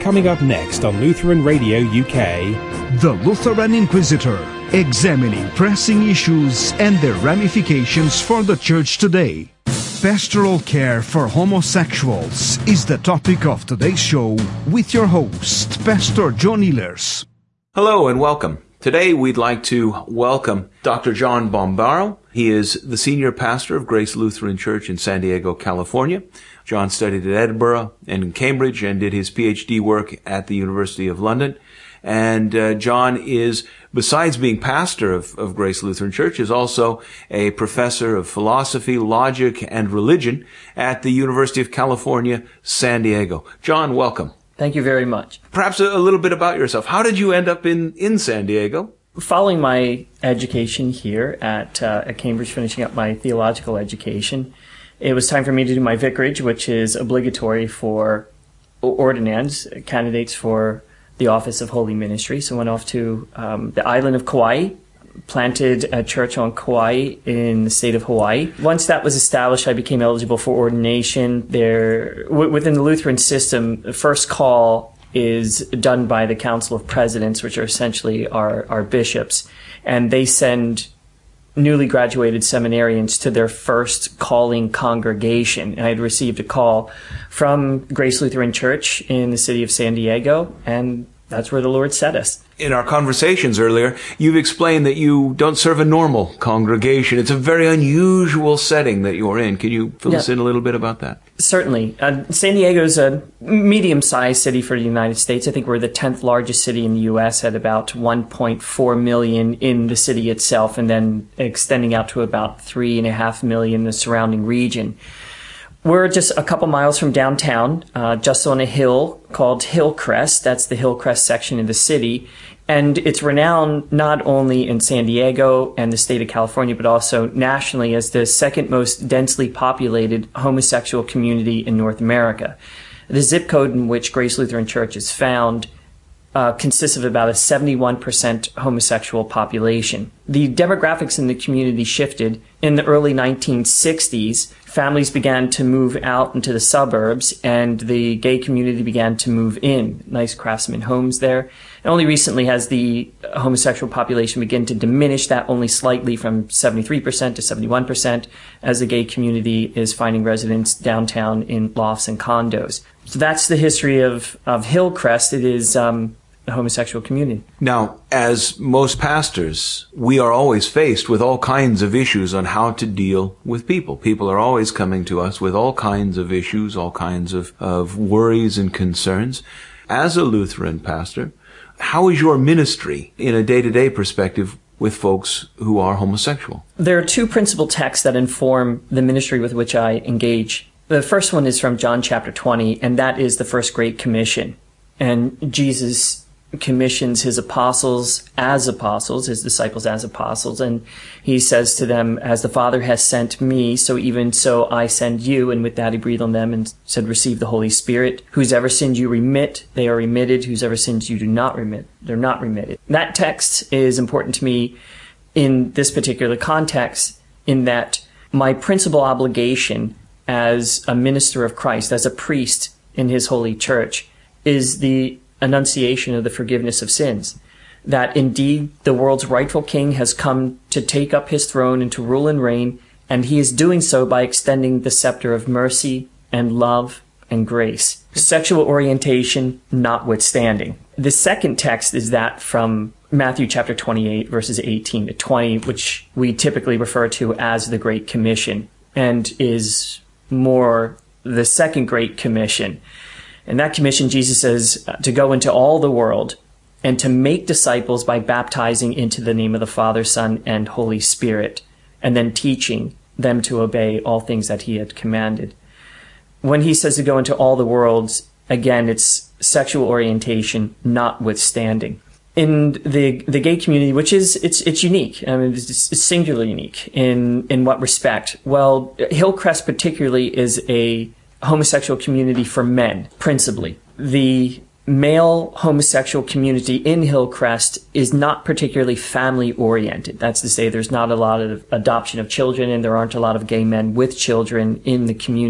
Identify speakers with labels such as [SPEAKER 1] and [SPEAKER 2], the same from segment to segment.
[SPEAKER 1] Coming up next on Lutheran Radio UK,
[SPEAKER 2] The Lutheran Inquisitor, examining pressing issues and their ramifications for the Church today. Pastoral care for homosexuals is the topic of today's show with your host, Pastor John Ehlers.
[SPEAKER 3] Hello and welcome. Today we'd like to welcome Dr. John Bombaro. He is the senior pastor of Grace Lutheran Church in San Diego, California. John studied at Edinburgh and in Cambridge and did his PhD work at the University of London. And John is, besides being pastor of Grace Lutheran Church, is also a professor of philosophy, logic, and religion at the University of California, San Diego. John, welcome.
[SPEAKER 4] Thank you very much.
[SPEAKER 3] Perhaps a little bit about yourself. How did you end up in San Diego?
[SPEAKER 4] Following my education here at Cambridge, finishing up my theological education, it was time for me to do my vicarage, which is obligatory for ordinands, candidates for the office of Holy Ministry. So I went off to the island of Kauai, planted a church on Kauai in the state of Hawaii. Once that was established, I became eligible for ordination. Within the Lutheran system, the first call is done by the Council of Presidents, which are essentially our bishops, and they send newly graduated seminarians to their first calling congregation. And I had received a call from Grace Lutheran Church in the city of San Diego, and that's where the Lord set us.
[SPEAKER 3] In our conversations earlier, you've explained that you don't serve a normal congregation. It's a very unusual setting that you're in. Can you fill us in a little bit about that?
[SPEAKER 4] Certainly. San Diego is a medium-sized city for the United States. I think we're the 10th largest city in the U.S. at about 1.4 million in the city itself, and then extending out to about 3.5 million in the surrounding region. We're just a couple miles from downtown, just on a hill called Hillcrest. That's the Hillcrest section of the city. And it's renowned not only in San Diego and the state of California, but also nationally as the second most densely populated homosexual community in North America. The zip code in which Grace Lutheran Church is found consists of about a 71% homosexual population. The demographics in the community shifted. In the early 1960s, families began to move out into the suburbs, and the gay community began to move in. Nice craftsman homes there. And only recently has the homosexual population begun to diminish, that only slightly, from 73% to 71%, as the gay community is finding residence downtown in lofts and condos. So that's the history of Hillcrest. It is a homosexual community.
[SPEAKER 3] Now, as most pastors, we are always faced with all kinds of issues on how to deal with people. People are always coming to us with all kinds of issues, all kinds of worries and concerns. As a Lutheran pastor, how is your ministry in a day-to-day perspective with folks who are homosexual?
[SPEAKER 4] There are two principal texts that inform the ministry with which I engage. The first one is from John chapter 20, and that is the first Great Commission. And Jesus commissions his disciples as apostles, and he says to them, as the Father has sent me, so even so I send you. And with that he breathed on them and said, receive the Holy Spirit. Whose ever sins you remit, they are remitted. Whose ever sins you do not remit, they're not remitted. That text is important to me in this particular context, in that my principal obligation as a minister of Christ, as a priest in his holy church, is the annunciation of the forgiveness of sins. That indeed the world's rightful king has come to take up his throne and to rule and reign, and he is doing so by extending the scepter of mercy and love and grace. Sexual orientation notwithstanding. The second text is that from Matthew chapter 28, verses 18 to 20, which we typically refer to as the Great Commission, and is more the second Great Commission. In that commission, Jesus says to go into all the world and to make disciples by baptizing into the name of the Father, Son, and Holy Spirit, and then teaching them to obey all things that he had commanded. When he says to go into all the world, again, it's sexual orientation notwithstanding. In the gay community, which is, it's unique. I mean, it's singularly unique. In what respect? Well, Hillcrest particularly is a homosexual community for men, principally. The male homosexual community in Hillcrest is not particularly family-oriented. That's to say, there's not a lot of adoption of children, and there aren't a lot of gay men with children in the community.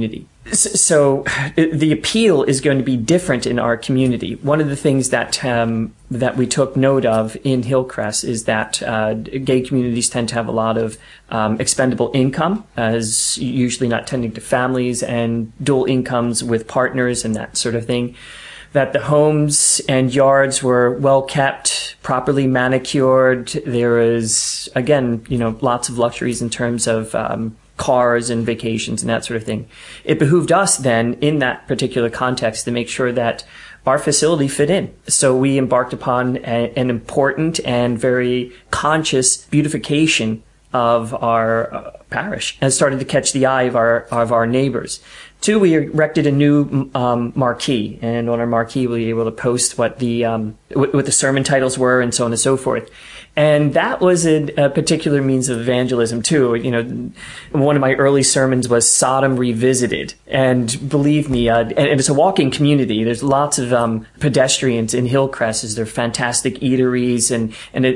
[SPEAKER 4] So the appeal is going to be different in our community. One of the things that that we took note of in Hillcrest is that gay communities tend to have a lot of expendable income, as usually not tending to families, and dual incomes with partners and that sort of thing. That the homes and yards were well kept, properly manicured. There is, again, lots of luxuries in terms of cars and vacations and that sort of thing. It behooved us then, in that particular context, to make sure that our facility fit in. So we embarked upon an important and very conscious beautification of our parish, and started to catch the eye of our neighbors. 2, we erected a new marquee, and on our marquee we were able to post what the sermon titles were and so on and so forth. And that was a particular means of evangelism too. One of my early sermons was Sodom Revisited, and believe me, and it's a walking community. There's lots of pedestrians in Hillcrest. There are fantastic eateries, and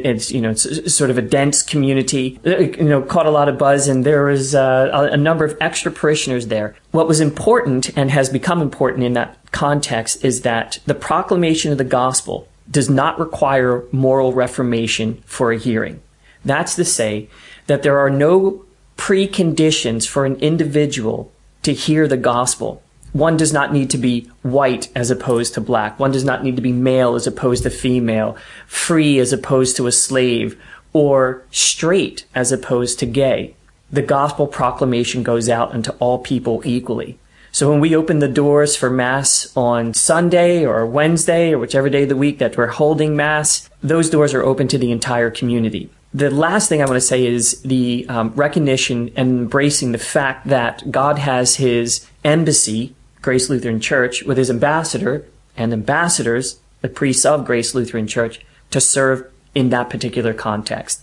[SPEAKER 4] it's sort of a dense community. Caught a lot of buzz, and there was a number of extra parishioners there. What was important and has become important in that context is that the proclamation of the gospel does not require moral reformation for a hearing. That's to say that there are no preconditions for an individual to hear the gospel. One does not need to be white as opposed to black. One does not need to be male as opposed to female, free as opposed to a slave, or straight as opposed to gay. The gospel proclamation goes out unto all people equally. So when we open the doors for Mass on Sunday or Wednesday or whichever day of the week that we're holding Mass, those doors are open to the entire community. The last thing I want to say is the recognition and embracing the fact that God has his embassy, Grace Lutheran Church, with his ambassador and ambassadors, the priests of Grace Lutheran Church, to serve in that particular context.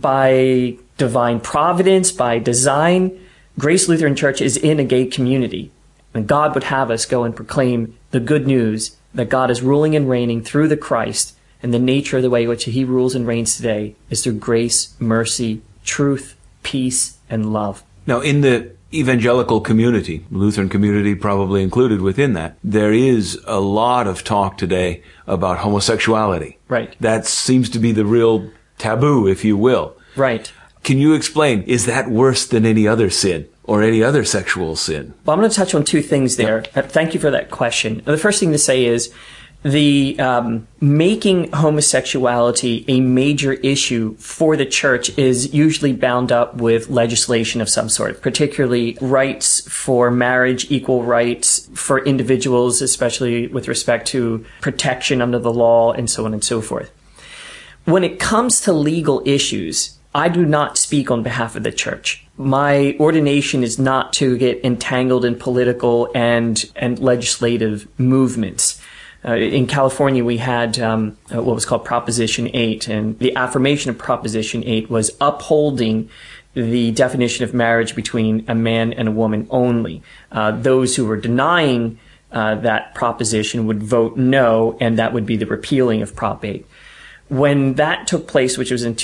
[SPEAKER 4] By divine providence, by design, Grace Lutheran Church is in a gay community. And God would have us go and proclaim the good news that God is ruling and reigning through the Christ, and the nature of the way in which he rules and reigns today is through grace, mercy, truth, peace, and love.
[SPEAKER 3] Now, in the evangelical community, Lutheran community probably included within that, there is a lot of talk today about homosexuality.
[SPEAKER 4] Right.
[SPEAKER 3] That seems to be the real taboo, if you will.
[SPEAKER 4] Right.
[SPEAKER 3] Can you explain, is that worse than any other sin or any other sexual sin?
[SPEAKER 4] Well, I'm going to touch on 2 things there. Yep. Thank you for that question. The first thing to say is the making homosexuality a major issue for the church is usually bound up with legislation of some sort, particularly rights for marriage, equal rights for individuals, especially with respect to protection under the law, and so on and so forth. When it comes to legal issues, I do not speak on behalf of the church. My ordination is not to get entangled in political and legislative movements. In California, we had what was called Proposition 8, and the affirmation of Proposition 8 was upholding the definition of marriage between a man and a woman only. Those who were denying that proposition would vote no, and that would be the repealing of Prop 8. When that took place, which was in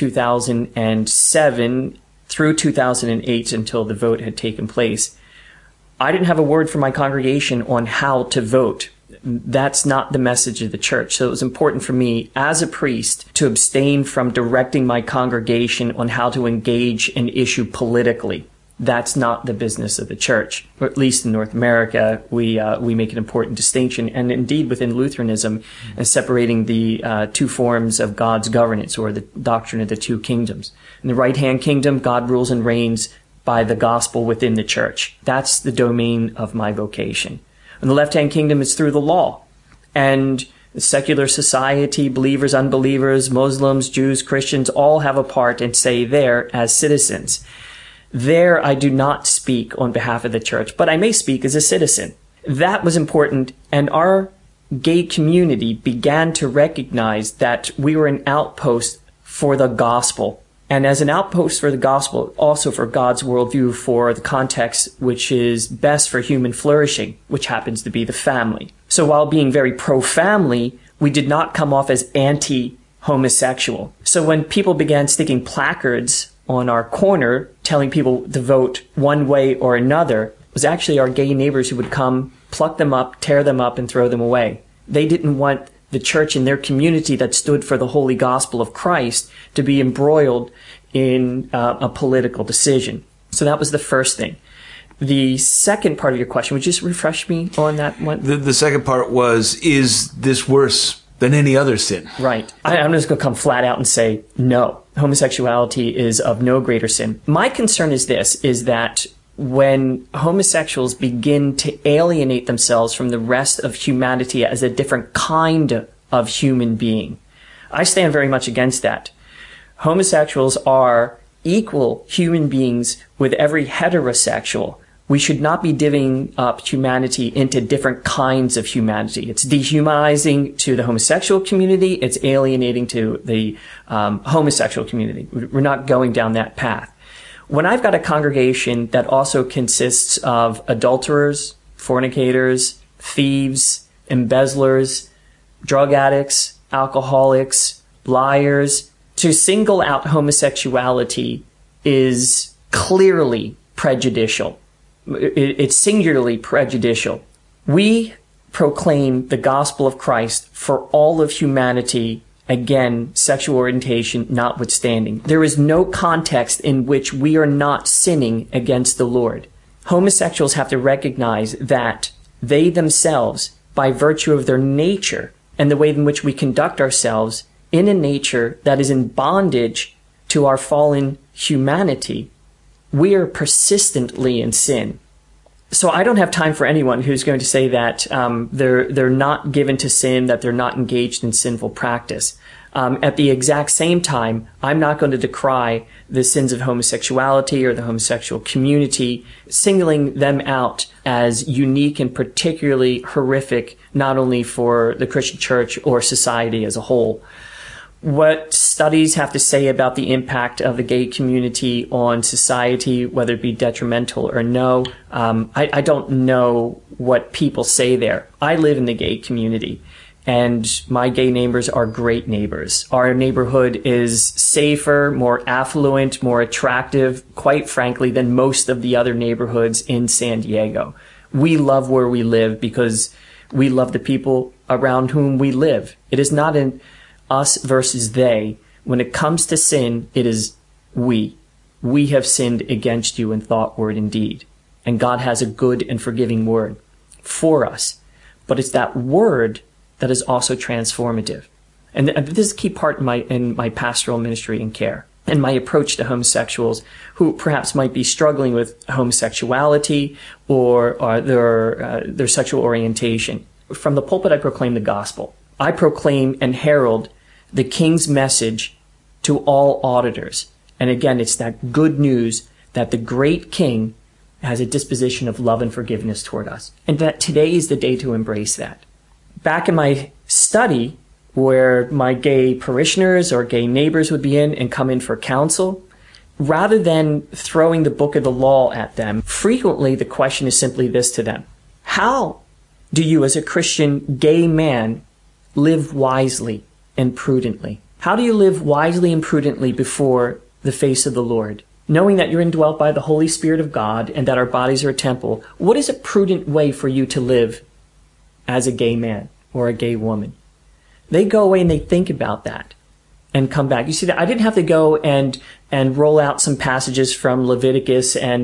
[SPEAKER 4] 2007 through 2008 until the vote had taken place, I didn't have a word from my congregation on how to vote. That's not the message of the church. So it was important for me as a priest to abstain from directing my congregation on how to engage an issue politically. That's not the business of the church. Or at least in North America, we make an important distinction, and indeed within Lutheranism, separating the 2 forms of God's governance, or the doctrine of the 2 kingdoms. In the right-hand kingdom, God rules and reigns by the gospel within the church. That's the domain of my vocation. In the left-hand kingdom, it's through the law. And the secular society, believers, unbelievers, Muslims, Jews, Christians, all have a part and say there as citizens. There, I do not speak on behalf of the church, but I may speak as a citizen. That was important, and our gay community began to recognize that we were an outpost for the gospel. And as an outpost for the gospel, also for God's worldview, for the context which is best for human flourishing, which happens to be the family. So while being very pro-family, we did not come off as anti-homosexual. So when people began sticking placards on our corner telling people to vote one way or another, was actually our gay neighbors who would come, pluck them up, tear them up, and throw them away. They didn't want the church in their community that stood for the holy gospel of Christ to be embroiled in a political decision. So that was the first thing. The second part of your question, would you just refresh me on that one?
[SPEAKER 3] The second part was, is this worse than any other sin?
[SPEAKER 4] Right. I'm just going to come flat out and say, no, homosexuality is of no greater sin. My concern is this, is that when homosexuals begin to alienate themselves from the rest of humanity as a different kind of human being, I stand very much against that. Homosexuals are equal human beings with every heterosexual. We should not be divvying up humanity into different kinds of humanity. It's dehumanizing to the homosexual community. It's alienating to the homosexual community. We're not going down that path. When I've got a congregation that also consists of adulterers, fornicators, thieves, embezzlers, drug addicts, alcoholics, liars, to single out homosexuality is clearly prejudicial. It's singularly prejudicial. We proclaim the gospel of Christ for all of humanity, again, sexual orientation notwithstanding. There is no context in which we are not sinning against the Lord. Homosexuals have to recognize that they themselves, by virtue of their nature and the way in which we conduct ourselves in a nature that is in bondage to our fallen humanity, we are persistently in sin. So I don't have time for anyone who's going to say that they're not given to sin, that they're not engaged in sinful practice. At the exact same time, I'm not going to decry the sins of homosexuality or the homosexual community, singling them out as unique and particularly horrific, not only for the Christian church or society as a whole. What studies have to say about the impact of the gay community on society, whether it be detrimental or no, I don't know what people say there. I live in the gay community, and my gay neighbors are great neighbors. Our neighborhood is safer, more affluent, more attractive, quite frankly, than most of the other neighborhoods in San Diego. We love where we live because we love the people around whom we live. It is not an us versus they. When it comes to sin, it is we. We have sinned against you in thought, word, and deed. And God has a good and forgiving word for us. But it's that word that is also transformative. And this is a key part in my pastoral ministry and care, and my approach to homosexuals who perhaps might be struggling with homosexuality or their sexual orientation. From the pulpit, I proclaim the gospel. I proclaim and herald the King's message to all auditors. And again, it's that good news that the great King has a disposition of love and forgiveness toward us. And that today is the day to embrace that. Back in my study, where my gay parishioners or gay neighbors would be in and come in for counsel, rather than throwing the book of the law at them, frequently the question is simply this to them: how do you as a Christian gay man live wisely and prudently? How do you live wisely and prudently before the face of the Lord? Knowing that you're indwelt by the Holy Spirit of God and that our bodies are a temple, what is a prudent way for you to live as a gay man or a gay woman? They go away and they think about that and come back. You see that I didn't have to go and roll out some passages from Leviticus and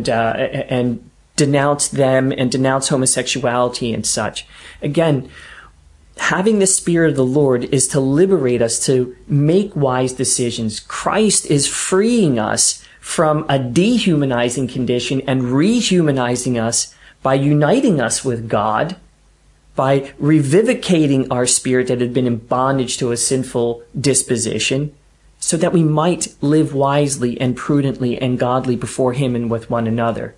[SPEAKER 4] denounce them and denounce homosexuality and such. Again, having the Spirit of the Lord is to liberate us to make wise decisions. Christ is freeing us from a dehumanizing condition and rehumanizing us by uniting us with God, by revivicating our spirit that had been in bondage to a sinful disposition, so that we might live wisely and prudently and godly before Him and with one another.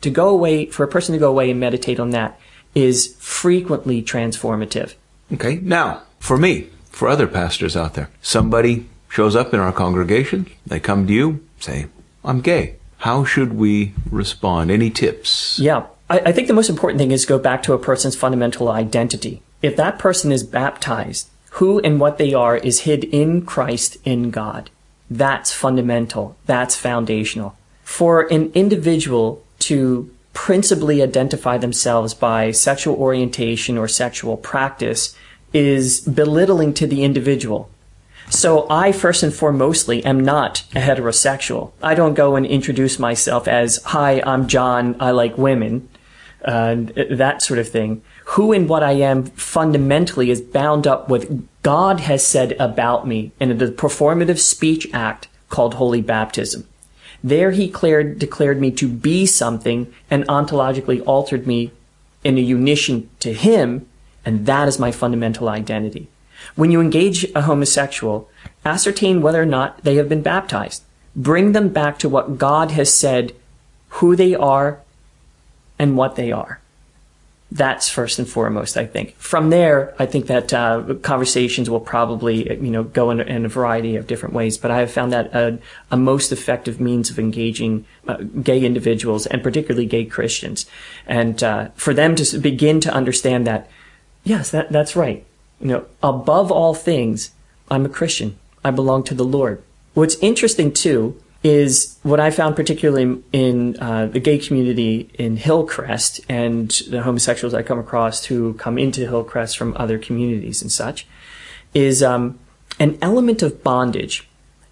[SPEAKER 4] For a person to go away and meditate on that is frequently transformative.
[SPEAKER 3] Okay, now, for me, for other pastors out there, somebody shows up in our congregation, they come to you, say, I'm gay. How should we respond? Any tips?
[SPEAKER 4] Yeah, I think the most important thing is go back to a person's fundamental identity. If that person is baptized, who and what they are is hid in Christ in God. That's fundamental. That's foundational. For an individual to principally identify themselves by sexual orientation or sexual practice is belittling to the individual. So I, first and foremostly, am not a heterosexual. I don't go and introduce myself as, "Hi, I'm John, I like women," that sort of thing. Who and what I am fundamentally is bound up with God has said about me in the performative speech act called Holy Baptism. There he declared me to be something and ontologically altered me in a unition to him, and that is my fundamental identity. When you engage a homosexual, ascertain whether or not they have been baptized. Bring them back to what God has said, who they are and what they are. That's first and foremost, I think. From there, I think that conversations will probably, go in a variety of different ways. But I have found that a most effective means of engaging gay individuals, and particularly gay Christians, and for them to begin to understand that, yes, that's right. Above all things, I'm a Christian. I belong to the Lord. What's interesting too is what I found particularly in the gay community in Hillcrest and the homosexuals I come across who come into Hillcrest from other communities and such, is an element of bondage.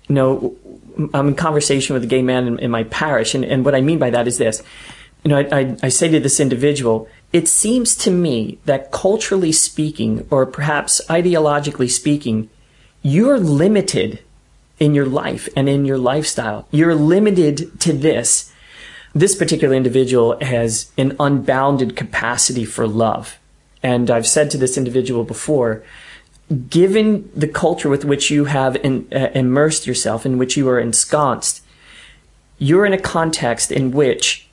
[SPEAKER 4] I'm in conversation with a gay man in my parish, and what I mean by that is this. I say to this individual, it seems to me that culturally speaking, or perhaps ideologically speaking, you're limited in your life and in your lifestyle. You're limited to this. This particular individual has an unbounded capacity for love. And I've said to this individual before, given the culture with which you have immersed yourself, in which you are ensconced, you're in a context in which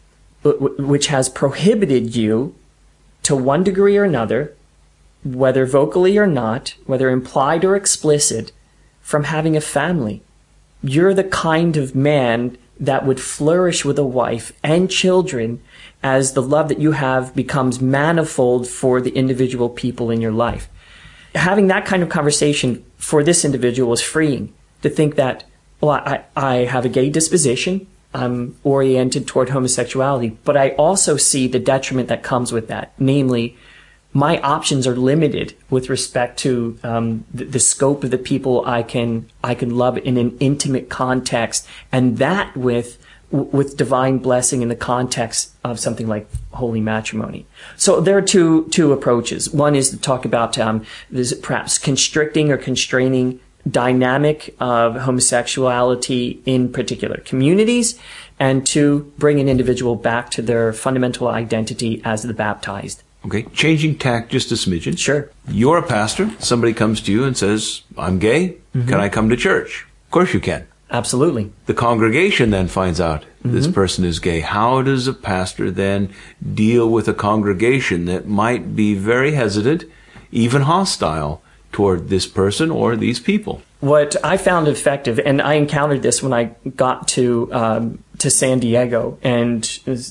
[SPEAKER 4] has prohibited you to one degree or another, whether vocally or not, whether implied or explicit, from having a family. You're the kind of man that would flourish with a wife and children as the love that you have becomes manifold for the individual people in your life. Having that kind of conversation for this individual was freeing, to think that, well, I have a gay disposition, I'm oriented toward homosexuality, but I also see the detriment that comes with that, namely, my options are limited with respect to the scope of the people I can love in an intimate context, and that with divine blessing in the context of something like holy matrimony. So there are two approaches. One is to talk about this perhaps constricting or constraining dynamic of homosexuality in particular communities, and to bring an individual back to their fundamental identity as the baptized.
[SPEAKER 3] Okay, changing tack just a smidgen.
[SPEAKER 4] Sure.
[SPEAKER 3] You're a pastor. Somebody comes to you and says, I'm gay. Mm-hmm. Can I come to church? Of course you can.
[SPEAKER 4] Absolutely.
[SPEAKER 3] The congregation then finds out this person is gay. How does a pastor then deal with a congregation that might be very hesitant, even hostile toward this person or these people?
[SPEAKER 4] What I found effective, and I encountered this when I got to San Diego, and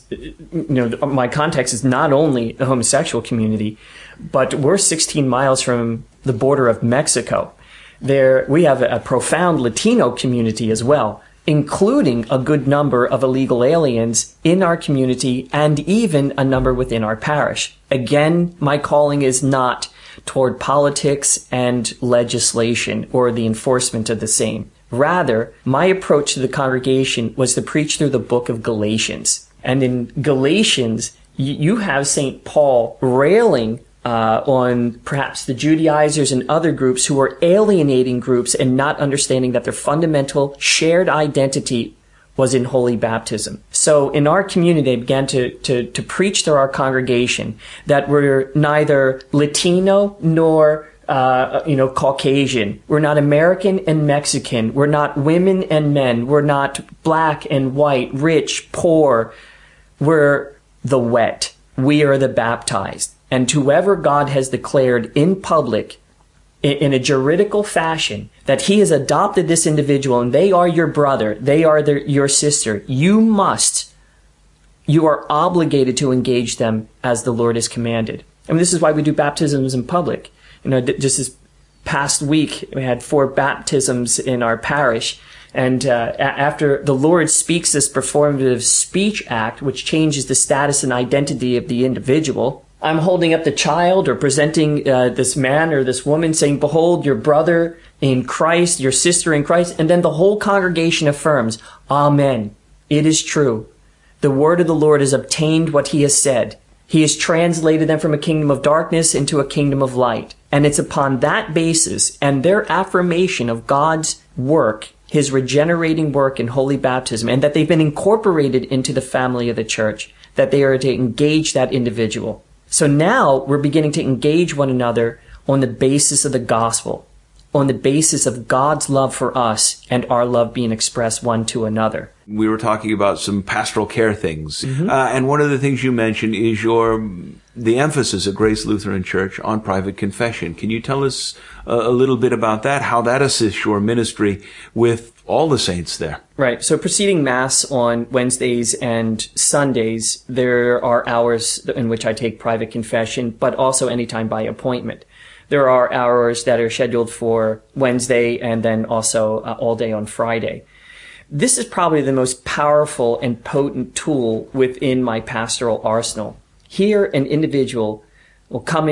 [SPEAKER 4] my context is not only the homosexual community, but we're 16 miles from the border of Mexico. There, we have a profound Latino community as well, including a good number of illegal aliens in our community and even a number within our parish. Again, my calling is not toward politics and legislation or the enforcement of the same. Rather, my approach to the congregation was to preach through the book of Galatians. And in Galatians, you have St. Paul railing on perhaps the Judaizers and other groups who are alienating groups and not understanding that their fundamental shared identity was in holy baptism. So in our community, they began to preach to our congregation that we're neither Latino nor Caucasian. We're not American and Mexican. We're not women and men. We're not black and white, rich, poor. We're the wet. We are the baptized. And whoever God has declared in public, in a juridical fashion, that he has adopted this individual and they are your brother, they are your sister, you are obligated to engage them as the Lord has commanded. And this is why we do baptisms in public. Just this past week, we had 4 baptisms in our parish. And after the Lord speaks this performative speech act, which changes the status and identity of the individual, I'm holding up the child or presenting this man or this woman saying, behold, your brother in Christ, your sister in Christ. And then the whole congregation affirms, Amen. It is true. The word of the Lord has obtained what he has said. He has translated them from a kingdom of darkness into a kingdom of light. And it's upon that basis and their affirmation of God's work, his regenerating work in holy baptism, and that they've been incorporated into the family of the church, that they are to engage that individual. So now we're beginning to engage one another on the basis of the gospel, on the basis of God's love for us and our love being expressed one to another.
[SPEAKER 3] We were talking about some pastoral care things. And one of the things you mentioned is the emphasis at Grace Lutheran Church on private confession. Can you tell us a little bit about that, how that assists your ministry with all the saints there?
[SPEAKER 4] Right. So preceding Mass on Wednesdays and Sundays, there are hours in which I take private confession, but also anytime by appointment. There are hours that are scheduled for Wednesday and then also all day on Friday. This is probably the most powerful and potent tool within my pastoral arsenal. Here, an individual will come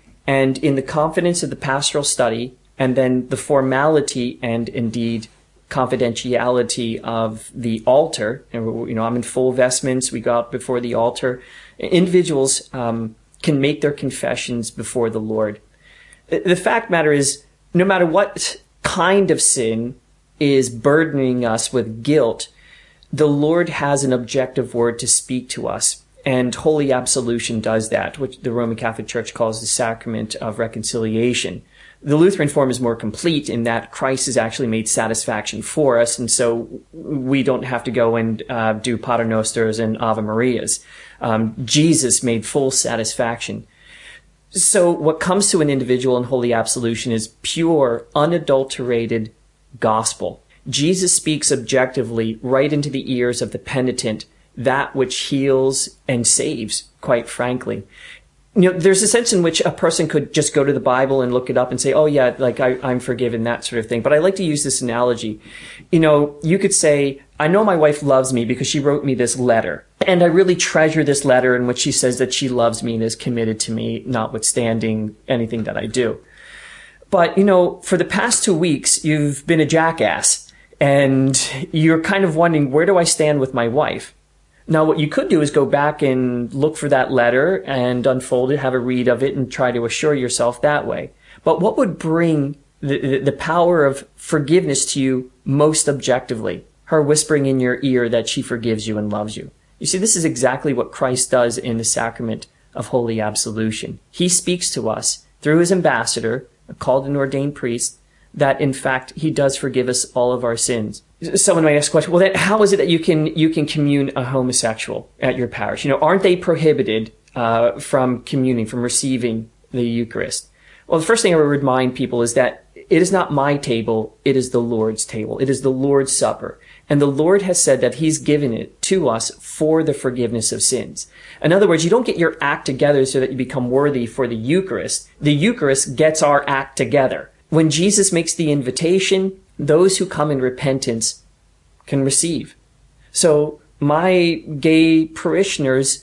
[SPEAKER 4] in the confidence of the pastoral study and then the formality and indeed confidentiality of the altar. And, I'm in full vestments. We go out before the altar. Individuals can make their confessions before the Lord. The fact matter is, no matter what kind of sin is burdening us with guilt, the Lord has an objective word to speak to us. And holy absolution does that, which the Roman Catholic Church calls the sacrament of reconciliation. The Lutheran form is more complete in that Christ has actually made satisfaction for us, and so we don't have to go and do Pater Nosters and Ave Marias. Jesus made full satisfaction. So what comes to an individual in holy absolution is pure, unadulterated gospel. Jesus speaks objectively right into the ears of the penitent, that which heals and saves, quite frankly. There's a sense in which a person could just go to the Bible and look it up and say, oh yeah, like I'm forgiven, that sort of thing. But I like to use this analogy. You could say, I know my wife loves me because she wrote me this letter. And I really treasure this letter in which she says that she loves me and is committed to me, notwithstanding anything that I do. But, for the past 2 weeks, you've been a jackass and you're kind of wondering, where do I stand with my wife? Now, what you could do is go back and look for that letter and unfold it, have a read of it, and try to assure yourself that way. But what would bring the power of forgiveness to you most objectively? Her whispering in your ear that she forgives you and loves you. You see, this is exactly what Christ does in the sacrament of holy absolution. He speaks to us through his ambassador, a called and ordained priest, that in fact he does forgive us all of our sins. Someone might ask the question, well, then how is it that you can commune a homosexual at your parish? Aren't they prohibited from communing, from receiving the Eucharist? Well, the first thing I would remind people is that it is not my table, it is the Lord's table. It is the Lord's Supper. And the Lord has said that he's given it to us for the forgiveness of sins. In other words, you don't get your act together so that you become worthy for the Eucharist. The Eucharist gets our act together. When Jesus makes the invitation, those who come in repentance can receive. So my gay parishioners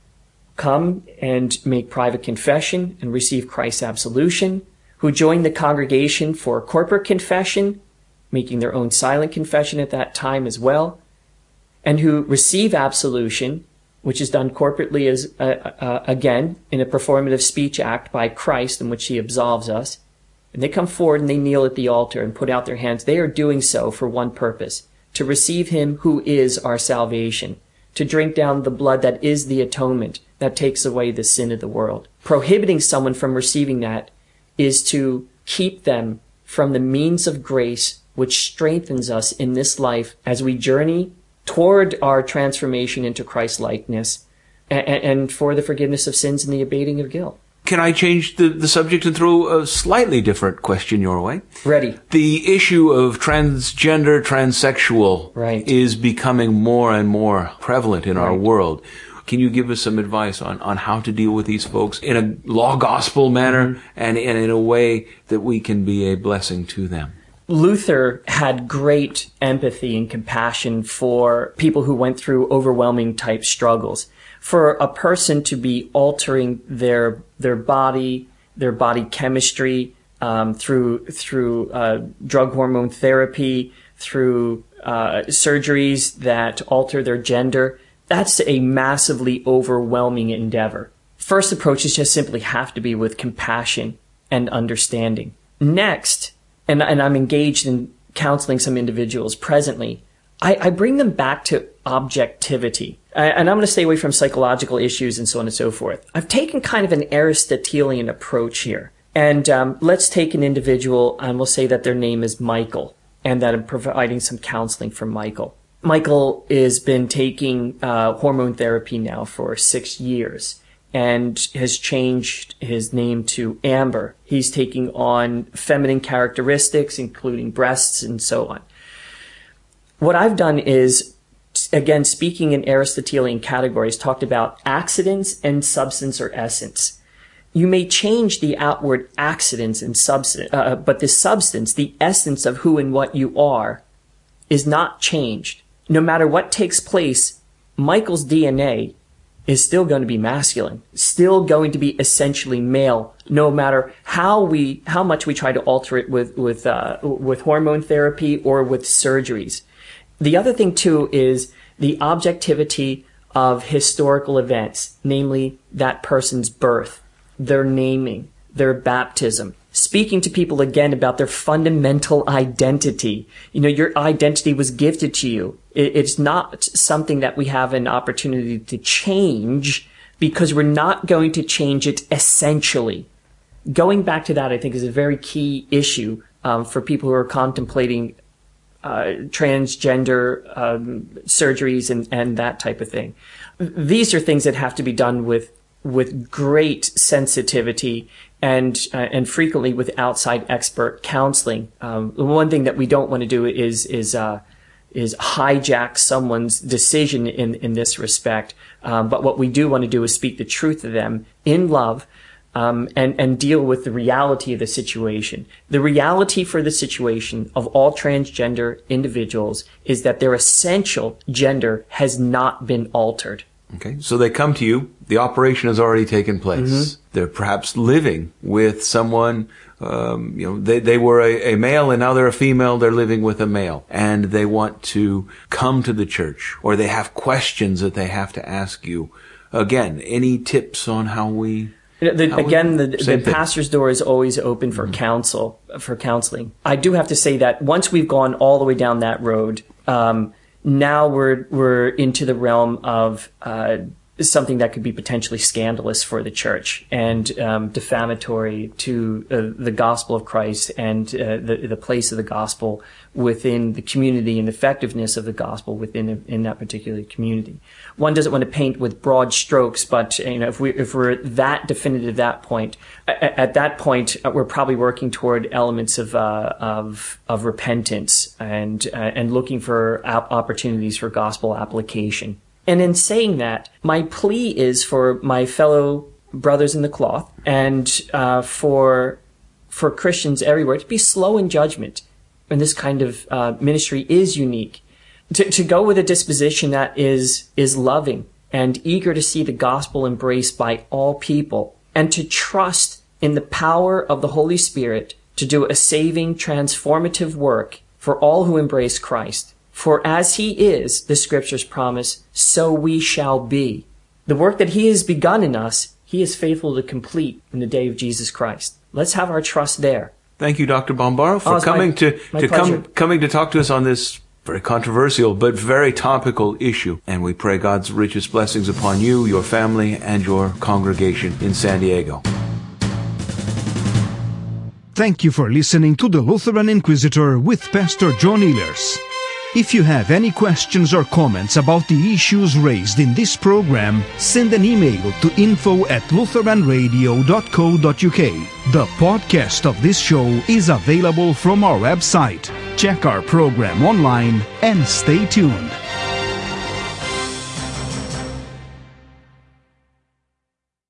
[SPEAKER 4] come and make private confession and receive Christ's absolution, who join the congregation for corporate confession, making their own silent confession at that time as well, and who receive absolution, which is done corporately as again in a performative speech act by Christ in which he absolves us. And they come forward and they kneel at the altar and put out their hands. They are doing so for one purpose, to receive him who is our salvation, to drink down the blood that is the atonement that takes away the sin of the world. Prohibiting someone from receiving that is to keep them from the means of grace which strengthens us in this life as we journey toward our transformation into Christ-likeness and for the forgiveness of sins and the abating of guilt.
[SPEAKER 3] Can I change the subject and throw a slightly different question your way?
[SPEAKER 4] Ready.
[SPEAKER 3] The issue of transgender, transsexual is becoming more and more prevalent in our world. Can you give us some advice on how to deal with these folks in a law gospel manner and in a way that we can be a blessing to them?
[SPEAKER 4] Luther had great empathy and compassion for people who went through overwhelming type struggles. For a person to be altering their body chemistry through drug hormone therapy, through surgeries that alter their gender, that's a massively overwhelming endeavor. First approaches just simply have to be with compassion and understanding. Next, and I'm engaged in counseling some individuals presently, I bring them back to objectivity. And I'm going to stay away from psychological issues and so on and so forth. I've taken kind of an Aristotelian approach here. And let's take an individual, and we'll say that their name is Michael, and that I'm providing some counseling for Michael. Michael has been taking hormone therapy now for 6 years and has changed his name to Amber. He's taking on feminine characteristics, including breasts and so on. What I've done is, again, speaking in Aristotelian categories, talked about accidents and substance or essence. You may change the outward accidents and substance, but the substance, the essence of who and what you are, is not changed. No matter what takes place, Michael's DNA is still going to be masculine, still going to be essentially male, no matter how much we try to alter it with hormone therapy or with surgeries. The other thing too is the objectivity of historical events, namely that person's birth, their naming, their baptism. Speaking to people again about their fundamental identity. You know, your identity was gifted to you. It's not something that we have an opportunity to change, because we're not going to change it essentially. Going back to that, I think, is a very key issue for people who are contemplating transgender surgeries and that type of thing. These are things that have to be done with great sensitivity and frequently with outside expert counseling. One thing that we don't want to do is hijack someone's decision in this respect. But what we do want to do is speak the truth to them in love, and deal with the reality of the situation. The reality for the situation of all transgender individuals is that their essential gender has not been altered.
[SPEAKER 3] Okay, so they come to you, the operation has already taken place. Mm-hmm. They're perhaps living with someone, they were a male and now they're a female, they're living with a male. And they want to come to the church, or they have questions that they have to ask you. Again, any tips on how we...
[SPEAKER 4] The pastor's door is always open for counseling. I do have to say that once we've gone all the way down that road, now we're into the realm of something that could be potentially scandalous for the church and defamatory to the gospel of Christ and the place of the gospel within the community and the effectiveness of the gospel in that particular community. One doesn't want to paint with broad strokes, but if we're that definitive at that point, we're probably working toward elements of repentance and looking for opportunities for gospel application. And in saying that, my plea is for my fellow brothers in the cloth and for Christians everywhere to be slow in judgment. And this kind of ministry is unique. To go with a disposition that is loving and eager to see the gospel embraced by all people, and to trust in the power of the Holy Spirit to do a saving, transformative work for all who embrace Christ. For as he is, the scriptures promise, so we shall be. The work that he has begun in us, he is faithful to complete in the day of Jesus Christ. Let's have our trust there.
[SPEAKER 3] Thank you, Dr. Bombaro, for coming to talk to us on this very controversial but very topical issue. And we pray God's richest blessings upon you, your family, and your congregation in San Diego.
[SPEAKER 2] Thank you for listening to the Lutheran Inquisitor with Pastor John Ehlers. If you have any questions or comments about the issues raised in this program, send an email to info@lutheranradio.co.uk. The podcast of this show is available from our website. Check our program online and stay tuned.